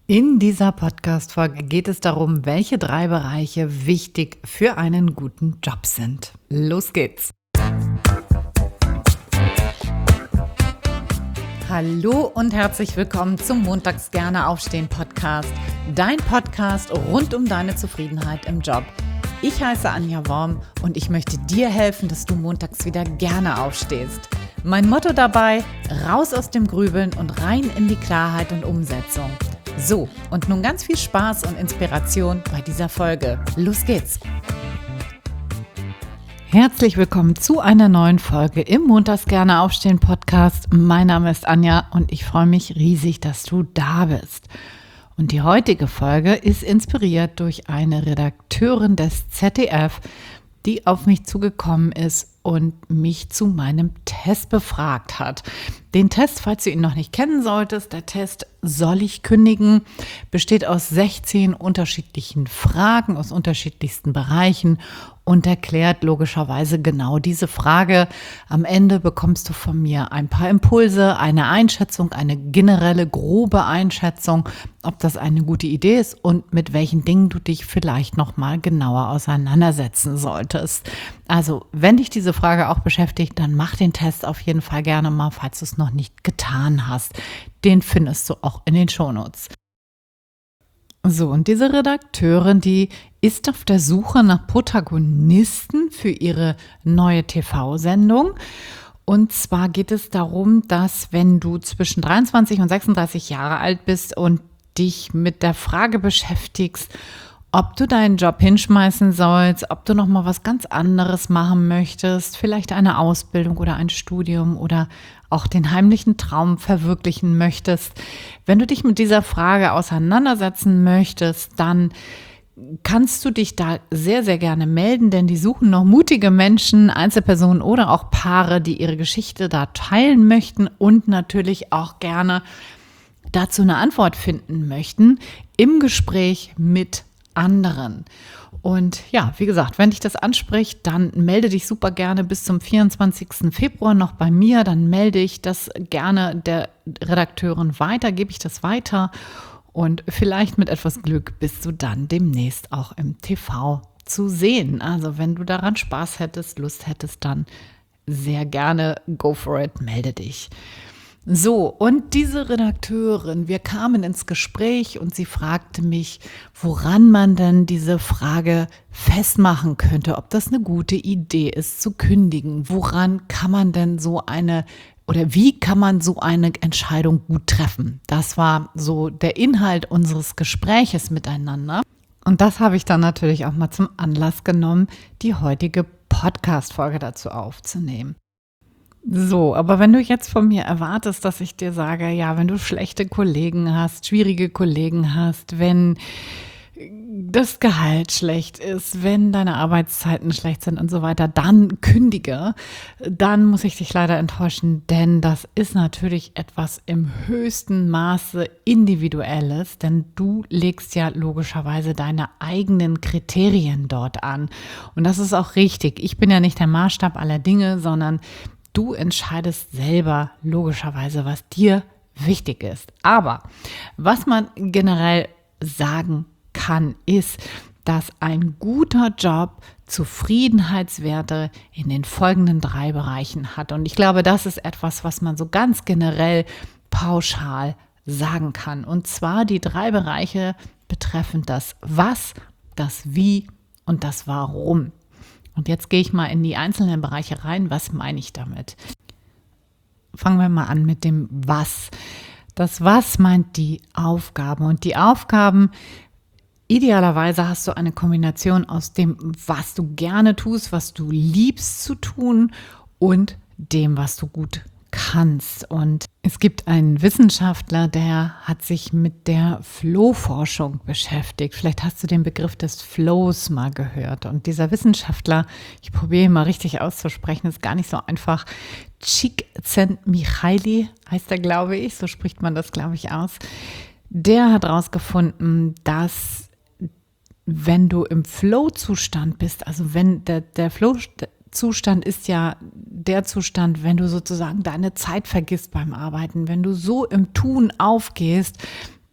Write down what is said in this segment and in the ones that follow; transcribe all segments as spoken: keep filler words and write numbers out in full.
In dieser Podcast-Folge geht es darum, welche drei Bereiche wichtig für einen guten Job sind. Los geht's! Hallo und herzlich willkommen zum Montags gerne aufstehen Podcast. Dein Podcast rund um deine Zufriedenheit im Job. Ich heiße Anja Worm und ich möchte dir helfen, dass du montags wieder gerne aufstehst. Mein Motto dabei: raus aus dem Grübeln und rein in die Klarheit und Umsetzung. So, und nun ganz viel Spaß und Inspiration bei dieser Folge. Los geht's! Herzlich willkommen zu einer neuen Folge im Montags gerne aufstehen Podcast. Mein Name ist Anja und ich freue mich riesig, dass du da bist. Und die heutige Folge ist inspiriert durch eine Redakteurin des Z D F, die auf mich zugekommen ist und mich zu meinem Test befragt hat. Den Test, falls du ihn noch nicht kennen solltest, der Test Soll ich kündigen, besteht aus sechzehn unterschiedlichen Fragen aus unterschiedlichsten Bereichen und erklärt logischerweise genau diese Frage. Am Ende bekommst du von mir ein paar Impulse, eine Einschätzung, eine generelle grobe Einschätzung, ob das eine gute Idee ist und mit welchen Dingen du dich vielleicht noch mal genauer auseinandersetzen solltest. Also, wenn dich diese Frage auch beschäftigt, dann mach den Test auf jeden Fall gerne mal, falls du es noch nicht getan hast. Den findest du auch in den Shownotes. So, und diese Redakteurin, die ist auf der Suche nach Protagonisten für ihre neue T V-Sendung. Und zwar geht es darum, dass wenn du zwischen dreiundzwanzig und sechsunddreißig Jahre alt bist und dich mit der Frage beschäftigst, ob du deinen Job hinschmeißen sollst, ob du noch mal was ganz anderes machen möchtest, vielleicht eine Ausbildung oder ein Studium oder auch den heimlichen Traum verwirklichen möchtest. Wenn du dich mit dieser Frage auseinandersetzen möchtest, dann kannst du dich da sehr, sehr gerne melden, denn die suchen noch mutige Menschen, Einzelpersonen oder auch Paare, die ihre Geschichte da teilen möchten und natürlich auch gerne dazu eine Antwort finden möchten im Gespräch mit anderen. Und ja, wie gesagt, wenn dich das anspricht, dann melde dich super gerne bis zum vierundzwanzigsten Februar noch bei mir. Dann melde ich das gerne der Redakteurin weiter, gebe ich das weiter. Und vielleicht mit etwas Glück bist du dann demnächst auch im T V zu sehen. Also wenn du daran Spaß hättest, Lust hättest, dann sehr gerne go for it, melde dich. So, und diese Redakteurin, wir kamen ins Gespräch und sie fragte mich, woran man denn diese Frage festmachen könnte, ob das eine gute Idee ist, zu kündigen. Woran kann man denn so eine oder wie kann man so eine Entscheidung gut treffen? Das war so der Inhalt unseres Gespräches miteinander. Und das habe ich dann natürlich auch mal zum Anlass genommen, die heutige Podcast-Folge dazu aufzunehmen. So, aber wenn du jetzt von mir erwartest, dass ich dir sage, ja, wenn du schlechte Kollegen hast, schwierige Kollegen hast, wenn das Gehalt schlecht ist, wenn deine Arbeitszeiten schlecht sind und so weiter, dann kündige, dann muss ich dich leider enttäuschen, denn das ist natürlich etwas im höchsten Maße Individuelles, denn du legst ja logischerweise deine eigenen Kriterien dort an. Und das ist auch richtig. Ich bin ja nicht der Maßstab aller Dinge, sondern du entscheidest selber logischerweise, was dir wichtig ist. Aber was man generell sagen kann, ist, dass ein guter Job Zufriedenheitswerte in den folgenden drei Bereichen hat. Und ich glaube, das ist etwas, was man so ganz generell pauschal sagen kann. Und zwar die drei Bereiche betreffend das Was, das Wie und das Warum. Und jetzt gehe ich mal in die einzelnen Bereiche rein. Was meine ich damit? Fangen wir mal an mit dem Was. Das Was meint die Aufgaben. Und die Aufgaben, idealerweise hast du eine Kombination aus dem, was du gerne tust, was du liebst zu tun und dem, was du gut kannst. Und es gibt einen Wissenschaftler, der hat sich mit der Flow-Forschung beschäftigt. Vielleicht hast du den Begriff des Flows mal gehört. Und dieser Wissenschaftler, ich probiere ihn mal richtig auszusprechen, ist gar nicht so einfach. Csikszentmihalyi heißt er, glaube ich, so spricht man das, glaube ich, aus. Der hat herausgefunden, dass wenn du im Flow-Zustand bist, also wenn der, der Flow Zustand ist ja der Zustand, wenn du sozusagen deine Zeit vergisst beim Arbeiten, wenn du so im Tun aufgehst,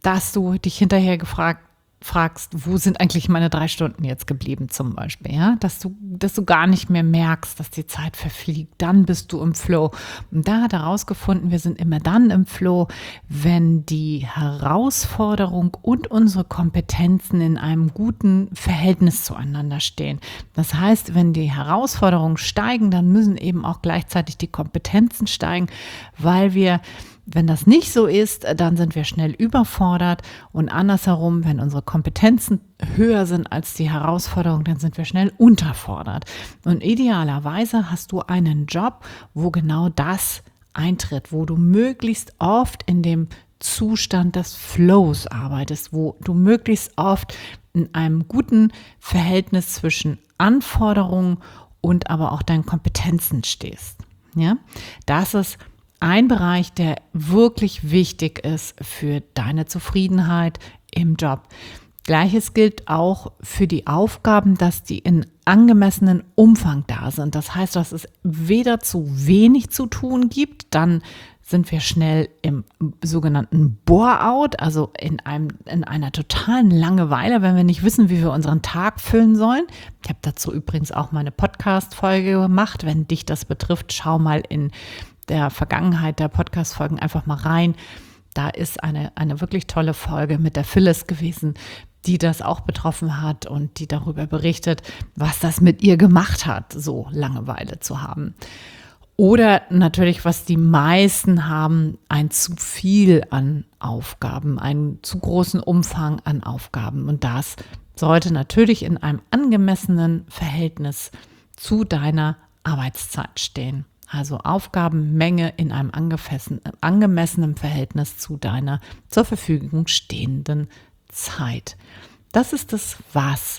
dass du dich hinterher gefragt fragst, wo sind eigentlich meine drei Stunden jetzt geblieben zum Beispiel, ja, dass du, dass du gar nicht mehr merkst, dass die Zeit verfliegt, dann bist du im Flow. Und da hat er herausgefunden, wir sind immer dann im Flow, wenn die Herausforderung und unsere Kompetenzen in einem guten Verhältnis zueinander stehen. Das heißt, wenn die Herausforderungen steigen, dann müssen eben auch gleichzeitig die Kompetenzen steigen, weil wir Wenn das nicht so ist, dann sind wir schnell überfordert und andersherum, wenn unsere Kompetenzen höher sind als die Herausforderung, dann sind wir schnell unterfordert. Und idealerweise hast du einen Job, wo genau das eintritt, wo du möglichst oft in dem Zustand des Flows arbeitest, wo du möglichst oft in einem guten Verhältnis zwischen Anforderungen und aber auch deinen Kompetenzen stehst. Ja, das ist ein Bereich, der wirklich wichtig ist für deine Zufriedenheit im Job. Gleiches gilt auch für die Aufgaben, dass die in angemessenen Umfang da sind. Das heißt, dass es weder zu wenig zu tun gibt, dann sind wir schnell im sogenannten Bore-out, also in, einem, in einer totalen Langeweile, wenn wir nicht wissen, wie wir unseren Tag füllen sollen. Ich habe dazu übrigens auch meine Podcast-Folge gemacht. Wenn dich das betrifft, schau mal in der Vergangenheit der Podcast-Folgen einfach mal rein. Da ist eine, eine wirklich tolle Folge mit der Phyllis gewesen, die das auch betroffen hat und die darüber berichtet, was das mit ihr gemacht hat, so Langeweile zu haben. Oder natürlich, was die meisten haben, ein zu viel an Aufgaben, einen zu großen Umfang an Aufgaben. Und das sollte natürlich in einem angemessenen Verhältnis zu deiner Arbeitszeit stehen. Also Aufgabenmenge in einem angemessenen Verhältnis zu deiner zur Verfügung stehenden Zeit. Das ist das Was.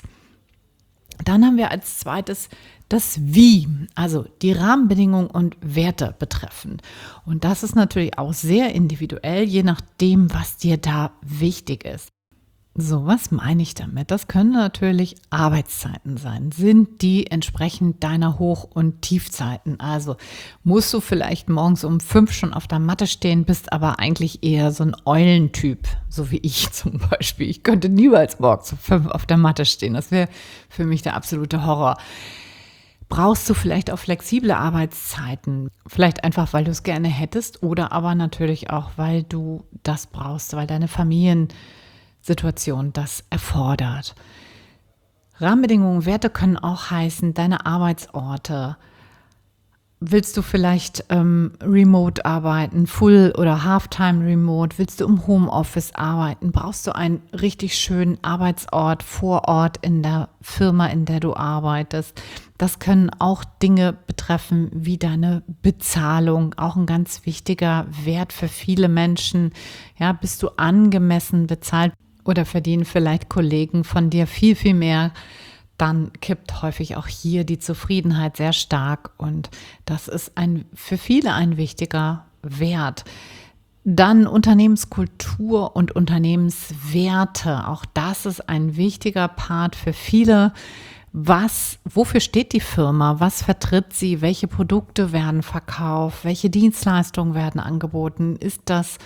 Dann haben wir als zweites das Wie, also die Rahmenbedingungen und Werte betreffend. Und das ist natürlich auch sehr individuell, je nachdem, was dir da wichtig ist. So, was meine ich damit? Das können natürlich Arbeitszeiten sein. Sind die entsprechend deiner Hoch- und Tiefzeiten? Also musst du vielleicht morgens um fünf schon auf der Matte stehen, bist aber eigentlich eher so ein Eulentyp, so wie ich zum Beispiel. Ich könnte niemals morgens um fünf auf der Matte stehen. Das wäre für mich der absolute Horror. Brauchst du vielleicht auch flexible Arbeitszeiten? Vielleicht einfach, weil du es gerne hättest oder aber natürlich auch, weil du das brauchst, weil deine Familien Situation das erfordert. Rahmenbedingungen, Werte können auch heißen, deine Arbeitsorte. Willst du vielleicht ähm, remote arbeiten, Full- oder Halftime-Remote? Willst du im Homeoffice arbeiten? Brauchst du einen richtig schönen Arbeitsort vor Ort in der Firma, in der du arbeitest? Das können auch Dinge betreffen wie deine Bezahlung, auch ein ganz wichtiger Wert für viele Menschen. Ja, bist du angemessen bezahlt? Oder verdienen vielleicht Kollegen von dir viel, viel mehr, dann kippt häufig auch hier die Zufriedenheit sehr stark und das ist ein, für viele ein wichtiger Wert. Dann Unternehmenskultur und Unternehmenswerte, auch das ist ein wichtiger Part für viele. Was, wofür steht die Firma? Was vertritt sie? Welche Produkte werden verkauft? Welche Dienstleistungen werden angeboten? Ist das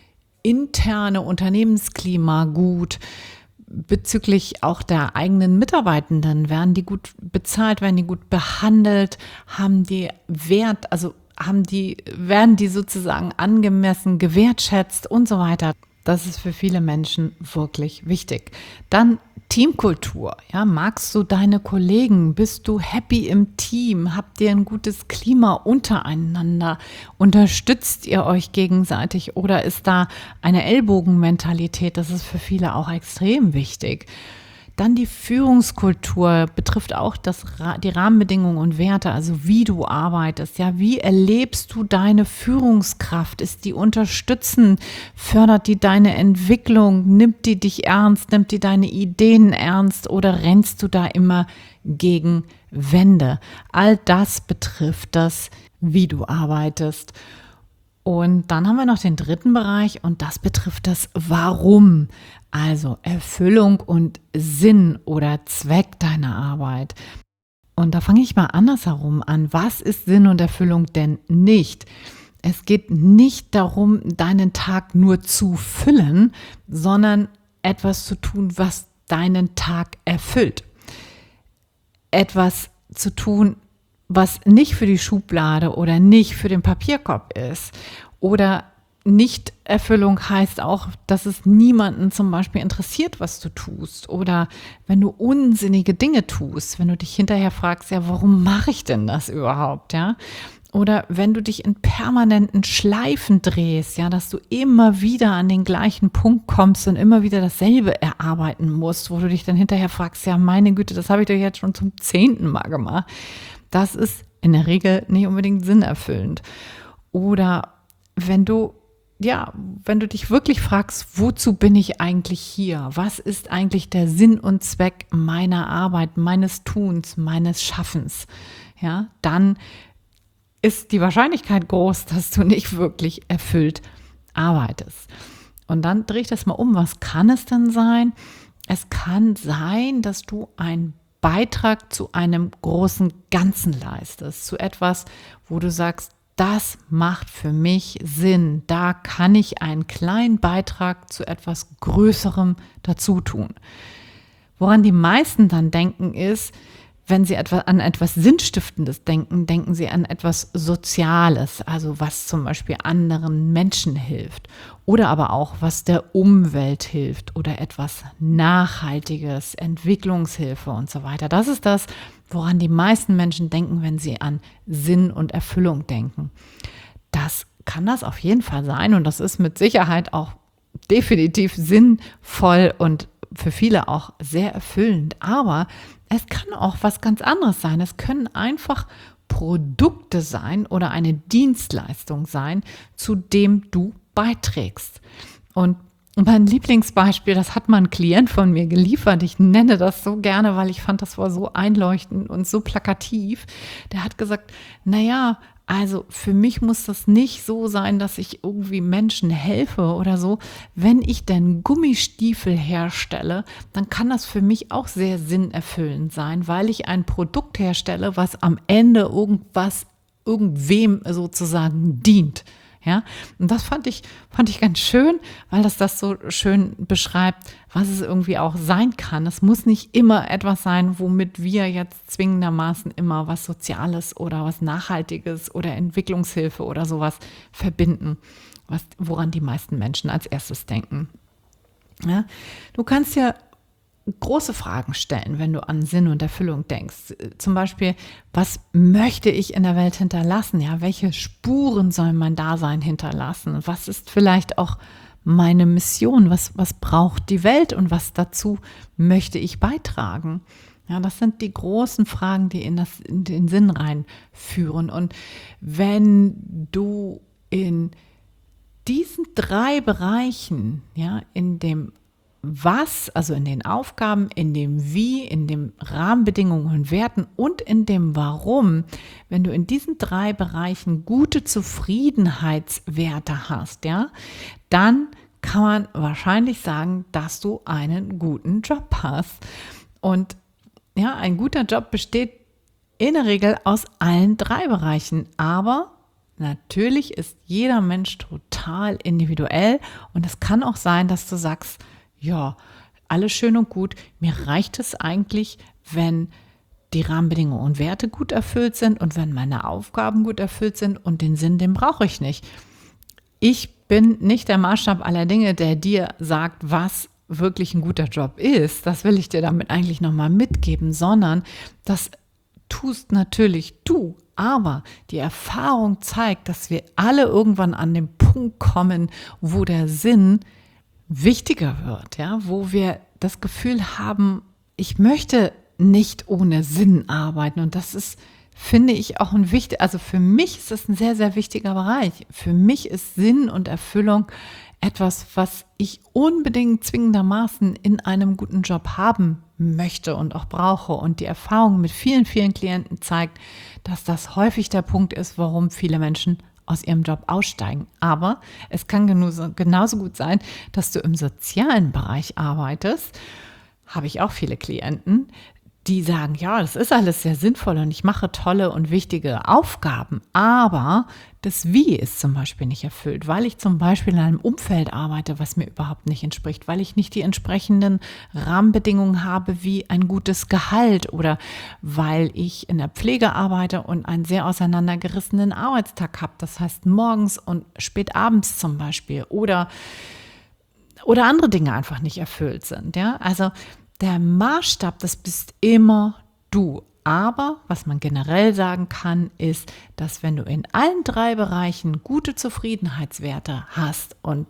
interne Unternehmensklima gut? Bezüglich auch der eigenen Mitarbeitenden, werden die gut bezahlt, werden die gut behandelt, haben die Wert, also haben die, werden die sozusagen angemessen gewertschätzt und so weiter. Das ist für viele Menschen wirklich wichtig. Dann Teamkultur. Ja, magst du deine Kollegen? Bist du happy im Team? Habt ihr ein gutes Klima untereinander? Unterstützt ihr euch gegenseitig oder ist da eine Ellbogenmentalität? Das ist für viele auch extrem wichtig. Dann die Führungskultur betrifft auch das, die Rahmenbedingungen und Werte, also wie du arbeitest. Ja, wie erlebst du deine Führungskraft? Ist die unterstützend? Fördert die deine Entwicklung? Nimmt die dich ernst? Nimmt die deine Ideen ernst? Oder rennst du da immer gegen Wände? All das betrifft das, wie du arbeitest. Und dann haben wir noch den dritten Bereich und das betrifft das Warum. Also Erfüllung und Sinn oder Zweck deiner Arbeit. Und da fange ich mal andersherum an. Was ist Sinn und Erfüllung denn nicht? Es geht nicht darum, deinen Tag nur zu füllen, sondern etwas zu tun, was deinen Tag erfüllt. Etwas zu tun, was nicht für die Schublade oder nicht für den Papierkorb ist. Oder Nichterfüllung heißt auch, dass es niemanden zum Beispiel interessiert, was du tust. Oder wenn du unsinnige Dinge tust, wenn du dich hinterher fragst, ja, warum mache ich denn das überhaupt, ja? Oder wenn du dich in permanenten Schleifen drehst, ja, dass du immer wieder an den gleichen Punkt kommst und immer wieder dasselbe erarbeiten musst, wo du dich dann hinterher fragst, ja, meine Güte, das habe ich doch jetzt schon zum zehnten Mal gemacht. Das ist in der Regel nicht unbedingt sinnerfüllend. Oder wenn du Ja, wenn du dich wirklich fragst, wozu bin ich eigentlich hier? Was ist eigentlich der Sinn und Zweck meiner Arbeit, meines Tuns, meines Schaffens? Ja, dann ist die Wahrscheinlichkeit groß, dass du nicht wirklich erfüllt arbeitest. Und dann drehe ich das mal um. Was kann es denn sein? Es kann sein, dass du einen Beitrag zu einem großen Ganzen leistest, zu etwas, wo du sagst, das macht für mich Sinn. Da kann ich einen kleinen Beitrag zu etwas Größerem dazu tun. Woran die meisten dann denken ist, wenn sie etwa an etwas Sinnstiftendes denken, denken sie an etwas Soziales, also was zum Beispiel anderen Menschen hilft oder aber auch was der Umwelt hilft oder etwas Nachhaltiges, Entwicklungshilfe und so weiter. Das ist das, woran die meisten Menschen denken, wenn sie an Sinn und Erfüllung denken. Das kann das auf jeden Fall sein und das ist mit Sicherheit auch definitiv sinnvoll und für viele auch sehr erfüllend. Aber es kann auch was ganz anderes sein. Es können einfach Produkte sein oder eine Dienstleistung sein, zu dem du beiträgst. Und mein Lieblingsbeispiel, das hat mal ein Klient von mir geliefert. Ich nenne das so gerne, weil ich fand, das war so einleuchtend und so plakativ. Der hat gesagt, naja, also für mich muss das nicht so sein, dass ich irgendwie Menschen helfe oder so. Wenn ich denn Gummistiefel herstelle, dann kann das für mich auch sehr sinnerfüllend sein, weil ich ein Produkt herstelle, was am Ende irgendwas, irgendwem sozusagen dient. Ja, und das fand ich, fand ich ganz schön, weil das das so schön beschreibt, was es irgendwie auch sein kann. Es muss nicht immer etwas sein, womit wir jetzt zwingendermaßen immer was Soziales oder was Nachhaltiges oder Entwicklungshilfe oder sowas verbinden, was, woran die meisten Menschen als erstes denken. Ja, du kannst ja große Fragen stellen, wenn du an Sinn und Erfüllung denkst. Zum Beispiel, was möchte ich in der Welt hinterlassen? Ja, welche Spuren soll mein Dasein hinterlassen? Was ist vielleicht auch meine Mission? Was, was braucht die Welt und was dazu möchte ich beitragen? Ja, das sind die großen Fragen, die in, das, in den Sinn reinführen. Und wenn du in diesen drei Bereichen, ja, in dem Was, also in den Aufgaben, in dem Wie, in den Rahmenbedingungen und Werten und in dem Warum, wenn du in diesen drei Bereichen gute Zufriedenheitswerte hast, ja, dann kann man wahrscheinlich sagen, dass du einen guten Job hast. Und ja, ein guter Job besteht in der Regel aus allen drei Bereichen, aber natürlich ist jeder Mensch total individuell und es kann auch sein, dass du sagst, ja, alles schön und gut. Mir reicht es eigentlich, wenn die Rahmenbedingungen und Werte gut erfüllt sind und wenn meine Aufgaben gut erfüllt sind und den Sinn, den brauche ich nicht. Ich bin nicht der Maßstab aller Dinge, der dir sagt, was wirklich ein guter Job ist. Das will ich dir damit eigentlich nochmal mitgeben, sondern das tust natürlich du. Aber die Erfahrung zeigt, dass wir alle irgendwann an den Punkt kommen, wo der Sinn wichtiger wird, ja, wo wir das Gefühl haben, ich möchte nicht ohne Sinn arbeiten. Und das ist, finde ich, auch ein wichtig, also für mich ist das ein sehr, sehr wichtiger Bereich. Für mich ist Sinn und Erfüllung etwas, was ich unbedingt zwingendermaßen in einem guten Job haben möchte und auch brauche. Und die Erfahrung mit vielen, vielen Klienten zeigt, dass das häufig der Punkt ist, warum viele Menschen aus ihrem Job aussteigen. Aber es kann genauso, genauso gut sein, dass du im sozialen Bereich arbeitest. Habe ich auch viele Klienten, die sagen, ja, das ist alles sehr sinnvoll und ich mache tolle und wichtige Aufgaben, aber das Wie ist zum Beispiel nicht erfüllt, weil ich zum Beispiel in einem Umfeld arbeite, was mir überhaupt nicht entspricht, weil ich nicht die entsprechenden Rahmenbedingungen habe wie ein gutes Gehalt oder weil ich in der Pflege arbeite und einen sehr auseinandergerissenen Arbeitstag habe, das heißt morgens und spät abends zum Beispiel oder, oder andere Dinge einfach nicht erfüllt sind. Ja? Also der Maßstab, das bist immer du. Aber was man generell sagen kann, ist, dass wenn du in allen drei Bereichen gute Zufriedenheitswerte hast und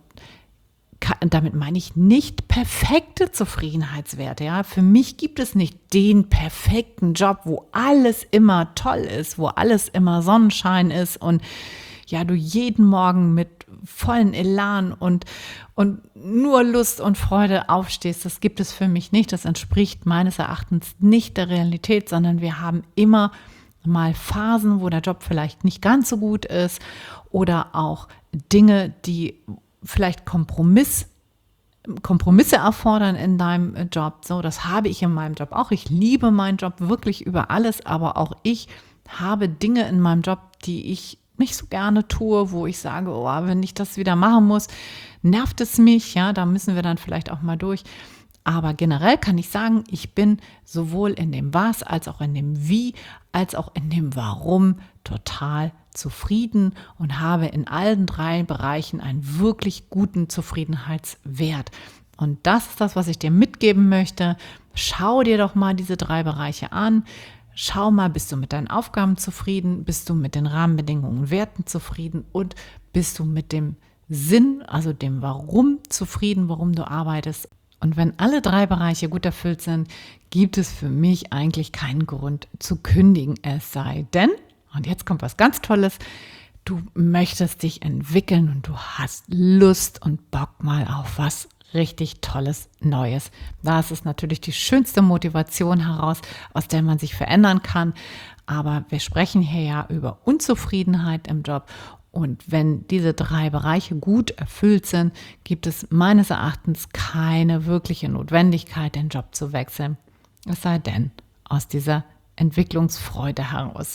damit meine ich nicht perfekte Zufriedenheitswerte. Ja? Für mich gibt es nicht den perfekten Job, wo alles immer toll ist, wo alles immer Sonnenschein ist und ja, du jeden Morgen mit vollen Elan und, und nur Lust und Freude aufstehst. Das gibt es für mich nicht. Das entspricht meines Erachtens nicht der Realität, sondern wir haben immer mal Phasen, wo der Job vielleicht nicht ganz so gut ist oder auch Dinge, die vielleicht Kompromiss, Kompromisse erfordern in deinem Job. So, das habe ich in meinem Job auch. Ich liebe meinen Job wirklich über alles, aber auch ich habe Dinge in meinem Job, die ich nicht so gerne tue, wo ich sage, oh, wenn ich das wieder machen muss, nervt es mich. Ja, da müssen wir dann vielleicht auch mal durch. Aber generell kann ich sagen, ich bin sowohl in dem Was als auch in dem Wie, als auch in dem Warum total zufrieden und habe in allen drei Bereichen einen wirklich guten Zufriedenheitswert. Und das ist das, was ich dir mitgeben möchte. Schau dir doch mal diese drei Bereiche an. Schau mal, bist du mit deinen Aufgaben zufrieden? Bist du mit den Rahmenbedingungen und Werten zufrieden? Und bist du mit dem Sinn, also dem Warum zufrieden, warum du arbeitest? Und wenn alle drei Bereiche gut erfüllt sind, gibt es für mich eigentlich keinen Grund zu kündigen. Es sei denn, und jetzt kommt was ganz Tolles, du möchtest dich entwickeln und du hast Lust und Bock mal auf was richtig Tolles, Neues. Das ist natürlich die schönste Motivation heraus, aus der man sich verändern kann. Aber wir sprechen hier ja über Unzufriedenheit im Job. Und wenn diese drei Bereiche gut erfüllt sind, gibt es meines Erachtens keine wirkliche Notwendigkeit, den Job zu wechseln. Es sei denn, aus dieser Entwicklungsfreude heraus.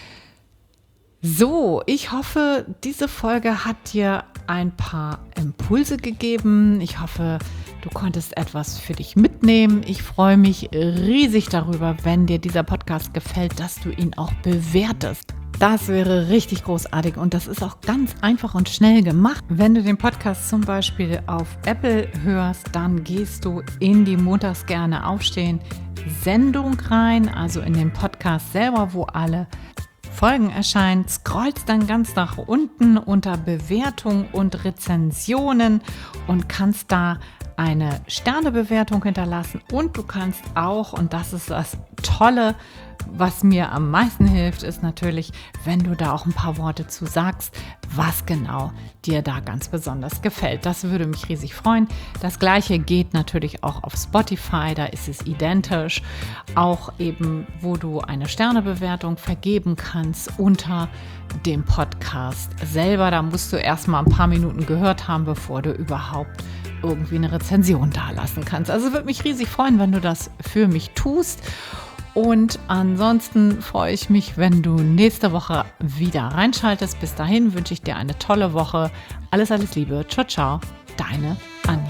So, ich hoffe, diese Folge hat dir ein paar Impulse gegeben. Ich hoffe, du konntest etwas für dich mitnehmen. Ich freue mich riesig darüber, wenn dir dieser Podcast gefällt, dass du ihn auch bewertest. Das wäre richtig großartig und das ist auch ganz einfach und schnell gemacht. Wenn du den Podcast zum Beispiel auf Apple hörst, dann gehst du in die Montags gerne aufstehen Sendung rein, also in den Podcast selber, wo alle Folgen erscheinen, scrollst dann ganz nach unten unter Bewertung und Rezensionen und kannst da eine Sternebewertung hinterlassen und du kannst auch, und das ist das Tolle, was mir am meisten hilft, ist natürlich, wenn du da auch ein paar Worte zu sagst, was genau dir da ganz besonders gefällt. Das würde mich riesig freuen. Das Gleiche geht natürlich auch auf Spotify, da ist es identisch. Auch eben, wo du eine Sternebewertung vergeben kannst unter dem Podcast selber. Da musst du erstmal ein paar Minuten gehört haben, bevor du überhaupt irgendwie eine Rezension dalassen kannst. Also würde mich riesig freuen, wenn du das für mich tust. Und ansonsten freue ich mich, wenn du nächste Woche wieder reinschaltest. Bis dahin wünsche ich dir eine tolle Woche. Alles, alles Liebe. Ciao, ciao. Deine Anja.